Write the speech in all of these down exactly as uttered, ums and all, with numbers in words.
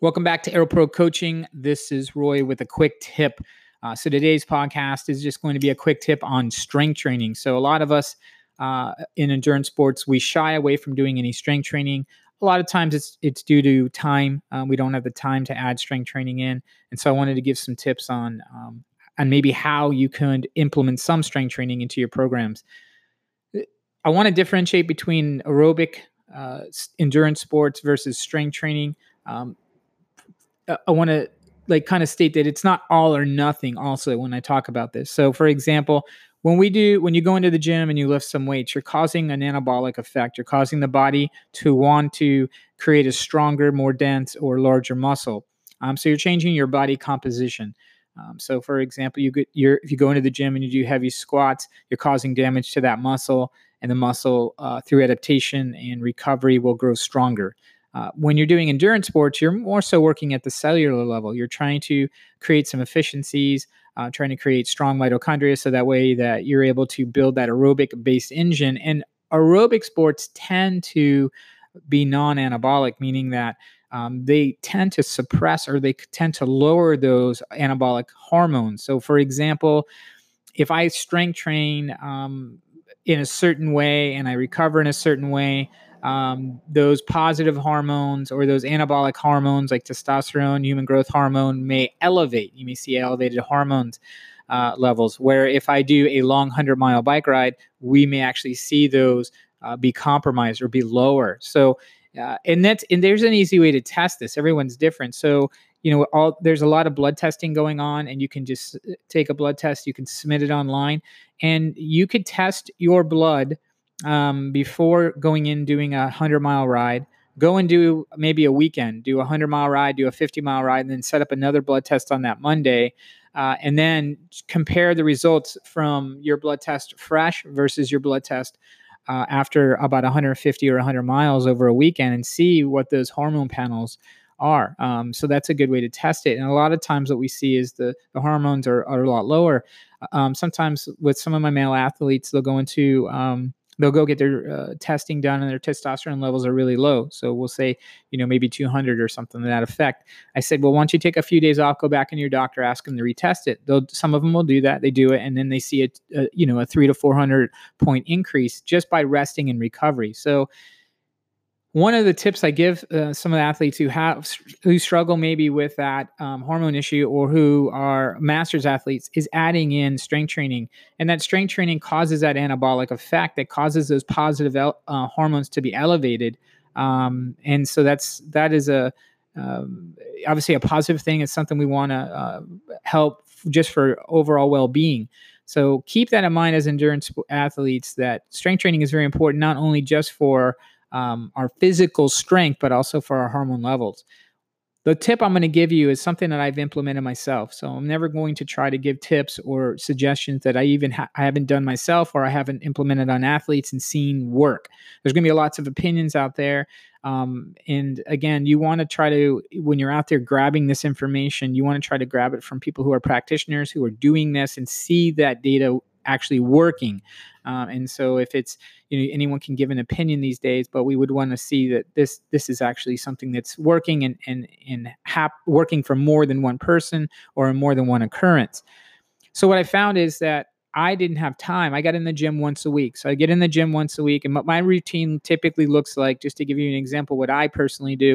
Welcome back to AeroPro Coaching. This is Roy with a quick tip. Uh, so today's podcast is just going to be a quick tip on strength training. So a lot of us uh, in endurance sports, we shy away from doing any strength training. A lot of times it's it's due to time. Um, we don't have the time to add strength training in. And so I wanted to give some tips on, um, on maybe how you could implement some strength training into your programs. I want to differentiate between aerobic uh, endurance sports versus strength training. Um, I want to like kind of state that it's not all or nothing also when I talk about this. So for example, when we do, when you go into the gym and you lift some weights, you're causing an anabolic effect. You're causing the body to want to create a stronger, more dense or larger muscle. Um, so you're changing your body composition. Um, so for example, you get you're, if you go into the gym and you do heavy squats, you're causing damage to that muscle, and the muscle uh, through adaptation and recovery will grow stronger. Uh, when you're doing endurance sports, you're more so working at the cellular level. You're trying to create some efficiencies, uh, trying to create strong mitochondria so that way that you're able to build that aerobic-based engine. And aerobic sports tend to be non-anabolic, meaning that um, they tend to suppress or they tend to lower those anabolic hormones. So for example, if I strength train um, in a certain way and I recover in a certain way, um, those positive hormones or those anabolic hormones like testosterone, human growth hormone may elevate. You may see elevated hormones uh, levels, where if I do a long one hundred mile bike ride, we may actually see those uh, be compromised or be lower. So, uh, and that's, and there's an easy way to test this. Everyone's different. So, you know, all there's a lot of blood testing going on, and you can just take a blood test, you can submit it online, and you could test your blood um, before going in doing a hundred mile ride. Go and do maybe a weekend, do a hundred mile ride, do a fifty mile ride, and then set up another blood test on that Monday. Uh, and then compare the results from your blood test fresh versus your blood test uh, after about one hundred fifty or one hundred miles over a weekend, and see what those hormone panels are. Um, so that's a good way to test it. And a lot of times what we see is the, the hormones are, are a lot lower. Um, sometimes with some of my male athletes, they'll go into, um, they'll go get their uh, testing done and their testosterone levels are really low. So we'll say, you know, maybe two hundred or something to that effect. I said, well, why don't you take a few days off, go back in your doctor, ask them to retest it. They'll, some of them will do that. They do it. And then they see a, a you know, a three to four hundred point increase just by resting and recovery. So one of the tips I give uh, some of the athletes who have who struggle maybe with that um, hormone issue, or who are masters athletes, is adding in strength training. And that strength training causes that anabolic effect that causes those positive el- uh, hormones to be elevated. Um, and so that's that is a um, obviously a positive thing. It's something we want to uh, help just for overall well-being. So keep that in mind as endurance athletes, that strength training is very important, not only just for Um, our physical strength, but also for our hormone levels. The tip I'm going to give you is something that I've implemented myself. So I'm never going to try to give tips or suggestions that I even ha- I haven't done myself, or I haven't implemented on athletes and seen work. There's going to be lots of opinions out there. Um, and again, you want to try to, when you're out there grabbing this information, you want to try to grab it from people who are practitioners, who are doing this, and see that data actually working. Um, and so if it's, you know, anyone can give an opinion these days, but we would want to see that this this is actually something that's working and and and hap- working for more than one person or in more than one occurrence. So what I found is that I didn't have time. I got in the gym once a week. So I get in the gym once a week, and what my routine typically looks like, just to give you an example, what I personally do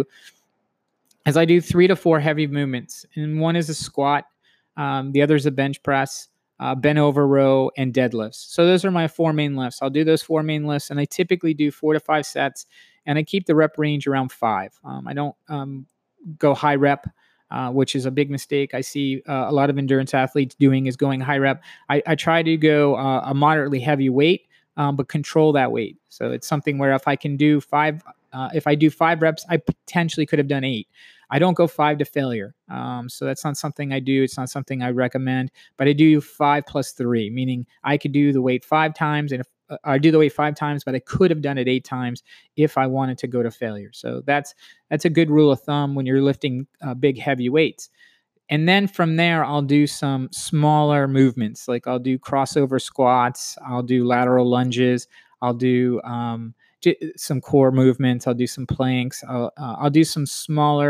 is I do three to four heavy movements, and one is a squat, um, the other is a bench press, uh, bent over row, and deadlifts. So those are my four main lifts. I'll do those four main lifts, and I typically do four to five sets, and I keep the rep range around five. Um, I don't um, go high rep, uh, which is a big mistake I see uh, a lot of endurance athletes doing, is going high rep. I, I try to go uh, a moderately heavy weight, um, but control that weight. So it's something where if I can do five, uh, if I do five reps, I potentially could have done eight. I don't go five to failure. Um, so that's not something I do. It's not something I recommend, but I do five plus three, meaning I could do the weight five times, and if uh, I do the weight five times, but I could have done it eight times if I wanted to go to failure. So that's, that's a good rule of thumb when you're lifting uh, big, heavy weights. And then from there, I'll do some smaller movements. Like I'll do crossover squats. I'll do lateral lunges. I'll do um, j- some core movements. I'll do some planks. I'll, uh, I'll do some smaller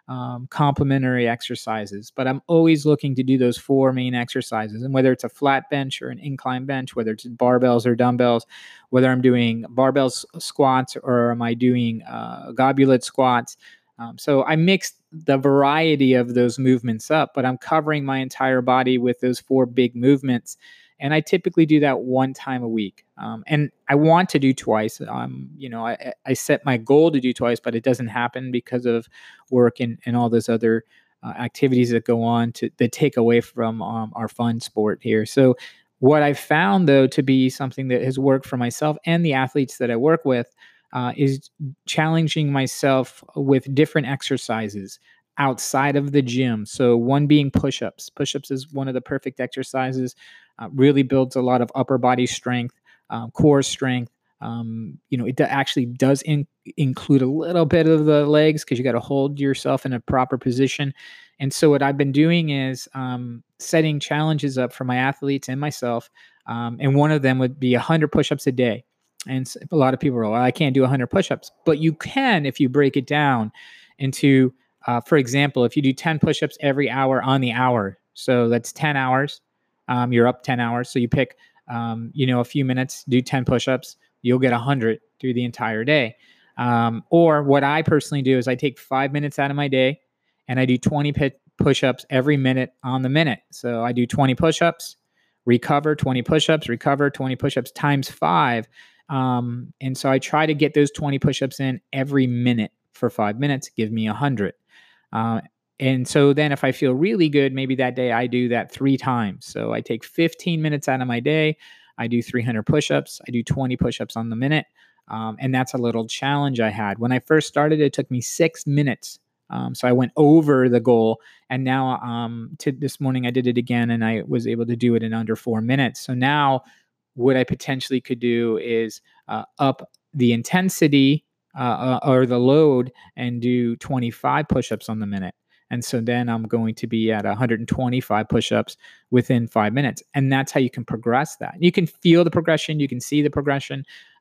um, complementary exercises. But I'm always looking to do those four main exercises. And whether it's a flat bench or an incline bench, whether it's barbells or dumbbells, whether I'm doing barbell squats or am I doing uh, goblet squats. Um, so I mix the variety of those movements up, but I'm covering my entire body with those four big movements. And I typically do that one time a week. Um, and I want to do twice. Um, you know, I, I set my goal to do twice, but it doesn't happen because of work and, and all those other uh, activities that go on to that take away from um, our fun sport here. So what I found, though, to be something that has worked for myself and the athletes that I work with uh, is challenging myself with different exercises outside of the gym. So one being push-ups. Push-ups is one of the perfect exercises. Uh, really builds a lot of upper body strength, um, core strength. Um, you know, it actually does in- include a little bit of the legs because you got to hold yourself in a proper position. And so what I've been doing is um, setting challenges up for my athletes and myself. Um, and one of them would be one hundred push-ups a day. And a lot of people are, well, I can't do one hundred push-ups. But you can if you break it down into, uh, for example, if you do ten push-ups every hour on the hour. So that's ten hours. Um, you're up ten hours. So you pick, um, you know, a few minutes, do ten push-ups. You'll get one hundred through the entire day. Um, or what I personally do is I take five minutes out of my day and I do twenty push-ups every minute on the minute. So I do twenty push-ups, recover, twenty push-ups, recover, twenty push-ups times five. Um, and so I try to get those twenty push-ups in every minute for five minutes, give me one hundred. Uh, and so then if I feel really good, maybe that day I do that three times. So I take fifteen minutes out of my day. I do three hundred push-ups. I do twenty push-ups on the minute. Um, and that's a little challenge I had. When I first started, it took me six minutes. Um, so I went over the goal. And now um, to this morning, I did it again and I was able to do it in under four minutes. So now what I potentially could do is uh, up the intensity uh, or the load and do twenty-five push-ups on the minute. And so then I'm going to be at one hundred twenty-five push-ups within five minutes. And that's how you can progress that. You can feel the progression. You can see the progression.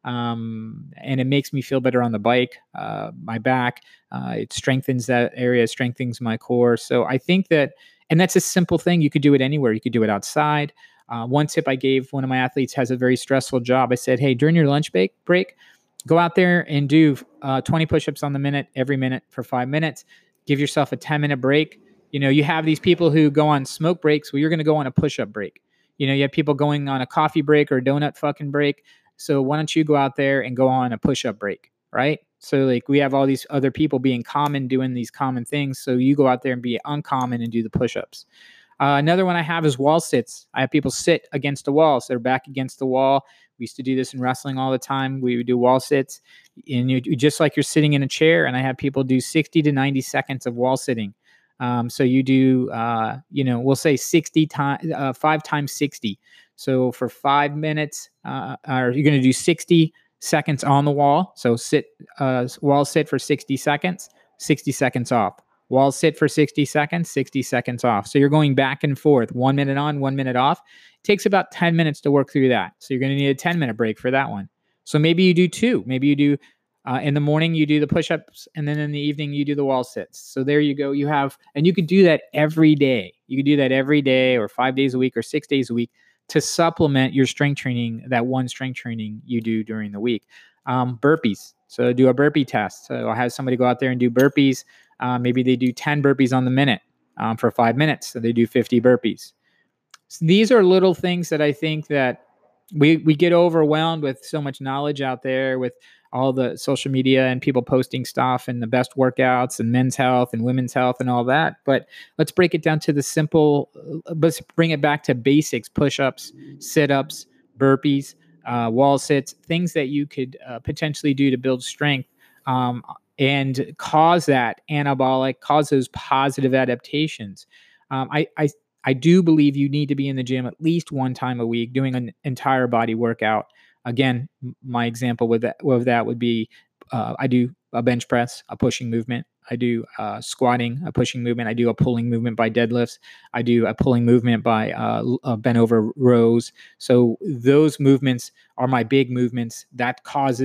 Um, and it makes me feel better on the bike, uh, my back. Uh, it strengthens that area, strengthens my core. So I think that, and that's a simple thing. You could do it anywhere. You could do it outside. Uh, one tip I gave one of my athletes has a very stressful job. I said, hey, during your lunch break, break go out there and do uh, twenty push-ups on the minute, every minute for five minutes. Give yourself a ten minute break. You know, you have these people who go on smoke breaks. Well, you're going to go on a push-up break. You know, you have people going on a coffee break or a donut fucking break. So why don't you go out there and go on a push-up break, right? So like we have all these other people being common, doing these common things. So you go out there and be uncommon and do the push-ups. Uh, another one I have is wall sits. I have people sit against a wall. So they're back against the wall. We used to do this in wrestling all the time. We would do wall sits. And you just like you're sitting in a chair. And I have people do sixty to ninety seconds of wall sitting. Um, so you do, uh, you know, we'll say sixty times, uh, five times sixty. So for five minutes, uh, or you're going to do sixty seconds on the wall. So sit, uh, wall sit for sixty seconds, sixty seconds off. Wall sit for sixty seconds, sixty seconds off. So you're going back and forth, one minute on, one minute off. It takes about ten minutes to work through that. So you're going to need a ten minute break for that one. So maybe you do two. Maybe you do uh, in the morning, you do the push-ups, and then in the evening, you do the wall sits. So there you go. You have, and you could do that every day. You could do that every day or five days a week or six days a week to supplement your strength training, that one strength training you do during the week. Um, burpees. So do a burpee test. So I'll have somebody go out there and do burpees. Uh, maybe they do ten burpees on the minute um, for five minutes. So they do fifty burpees. So these are little things that I think that we we get overwhelmed with so much knowledge out there with all the social media and people posting stuff and the best workouts and men's health and women's health and all that. But let's break it down to the simple, let's bring it back to basics, push-ups, sit-ups, burpees, uh, wall sits, things that you could uh, potentially do to build strength. Um, and cause that anabolic, cause those positive adaptations. Um, I, I, I do believe you need to be in the gym at least one time a week doing an entire body workout. Again, my example with that, with that would be uh, I do a bench press, a pushing movement. I do uh, squatting, a pushing movement. I do a pulling movement by deadlifts. I do a pulling movement by uh, uh, bent over rows. So those movements are my big movements that causes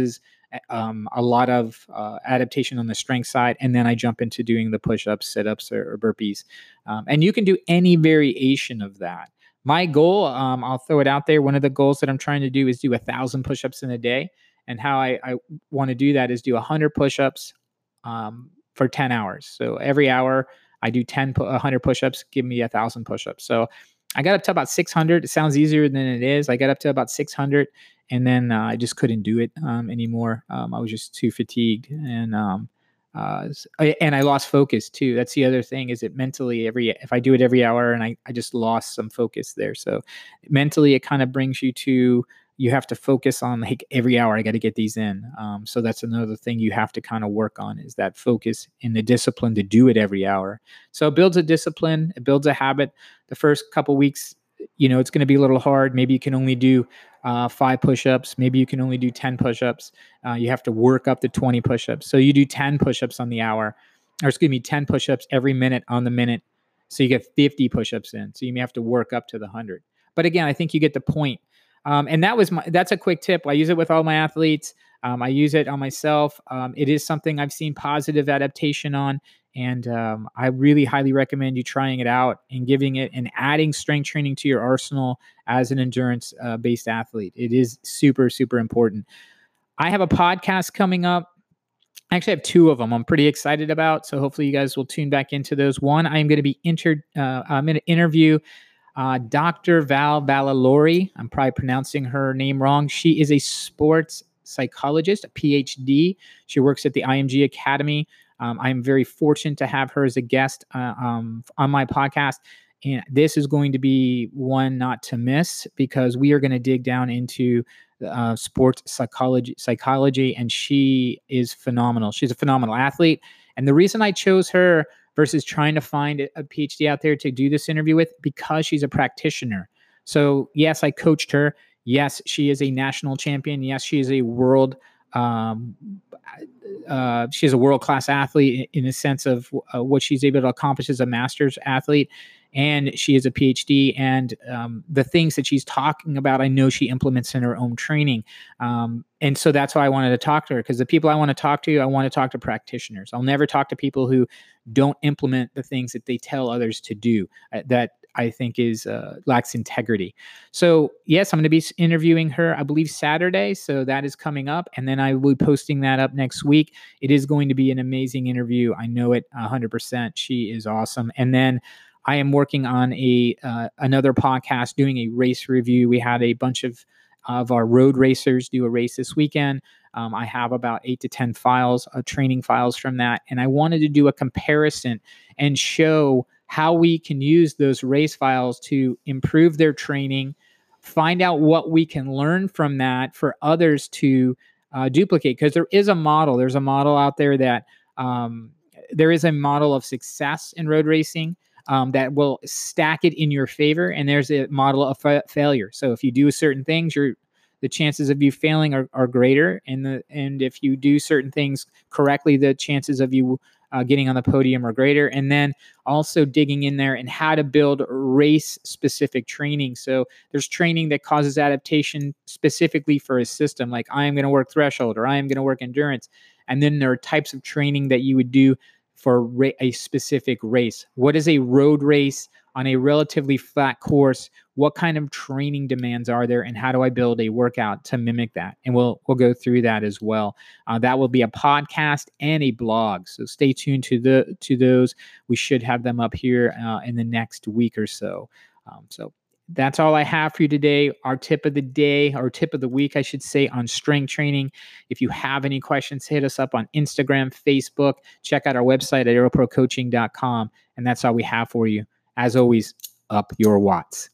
um, a lot of uh, adaptation on the strength side, and then I jump into doing the push-ups, sit-ups, or, or burpees. Um, and you can do any variation of that. My goal, um, I'll throw it out there. One of the goals that I'm trying to do is do a thousand push-ups in a day. And how I, I want to do that is do one hundred push-ups um, for ten hours. So every hour I do ten, one hundred push-ups, give me a thousand push-ups. So I got up to about six hundred. It sounds easier than it is. I got up to about six hundred, and then uh, I just couldn't do it um, anymore. Um, I was just too fatigued, and um, uh, and I lost focus too. That's the other thing, is it mentally every if I do it every hour, and I I just lost some focus there. So mentally, it kind of brings you to, you have to focus on, like, every hour I got to get these in. Um, so that's another thing you have to kind of work on, is that focus and the discipline to do it every hour. So it builds a discipline, it builds a habit. The first couple weeks, you know, it's going to be a little hard. Maybe you can only do uh, five push-ups. Maybe you can only do ten push-ups. Uh, you have to work up to twenty push-ups. So you do ten push-ups on the hour, or excuse me, ten push-ups every minute on the minute. So you get fifty push-ups in. So you may have to work up to the one hundred. But again, I think you get the point. Um, and that was my, that's a quick tip. I use it with all my athletes. Um, I use it on myself. Um, it is something I've seen positive adaptation on. And um, I really highly recommend you trying it out and giving it and adding strength training to your arsenal as an endurance uh, based athlete. It is super, super important. I have a podcast coming up. I actually have two of them I'm pretty excited about. So hopefully you guys will tune back into those. One, I'm going to be inter, uh, I'm going to interview Uh, Doctor Val Vallalori. I'm probably pronouncing her name wrong. She is a sports psychologist, a P H D. She works at the I M G Academy. Um, I'm very fortunate to have her as a guest uh, um, on my podcast. And this is going to be one not to miss, because we are going to dig down into uh, sports psychology, psychology, and she is phenomenal. She's a phenomenal athlete. And the reason I chose her versus trying to find a P H D out there to do this interview with, because she's a practitioner. So yes, I coached her. Yes, she is a national champion. Yes, she is a world, um, uh, she is a world-class athlete in, in the sense of uh, what she's able to accomplish as a master's athlete. And she is a P H D, and um, the things that she's talking about, I know she implements in her own training. Um, and so that's why I wanted to talk to her, because the people I want to talk to, I want to talk to practitioners. I'll never talk to people who don't implement the things that they tell others to do. Uh, that I think is uh, lacks integrity. So yes, I'm going to be interviewing her, I believe Saturday. So that is coming up, and then I will be posting that up next week. It is going to be an amazing interview. I know it one hundred percent. She is awesome. And then I am working on a uh, another podcast doing a race review. We had a bunch of of our road racers do a race this weekend. Um, I have about eight to ten files, uh, training files from that, and I wanted to do a comparison and show how we can use those race files to improve their training, find out what we can learn from that for others to uh, duplicate. Because there is a model. There's a model out there that um, there is a model of success in road racing. Um, that will stack it in your favor, and there's a model of fa- failure. So if you do certain things, you're, the chances of you failing are, are greater, and the and if you do certain things correctly, the chances of you uh, getting on the podium are greater. And then also digging in there and how to build race-specific training. So there's training that causes adaptation specifically for a system, like I am going to work threshold or I am going to work endurance, and then there are types of training that you would do for ra- a specific race. What is a road race on a relatively flat course? What kind of training demands are there, and how do I build a workout to mimic that? And we'll we'll go through that as well. Uh, that will be a podcast and a blog, so stay tuned to the to those. We should have them up here uh, in the next week or so. Um, so that's all I have for you today. Our tip of the day, or tip of the week, I should say, on strength training. If you have any questions, hit us up on Instagram, Facebook. Check out our website at aero pro coaching dot com. And that's all we have for you. As always, up your watts.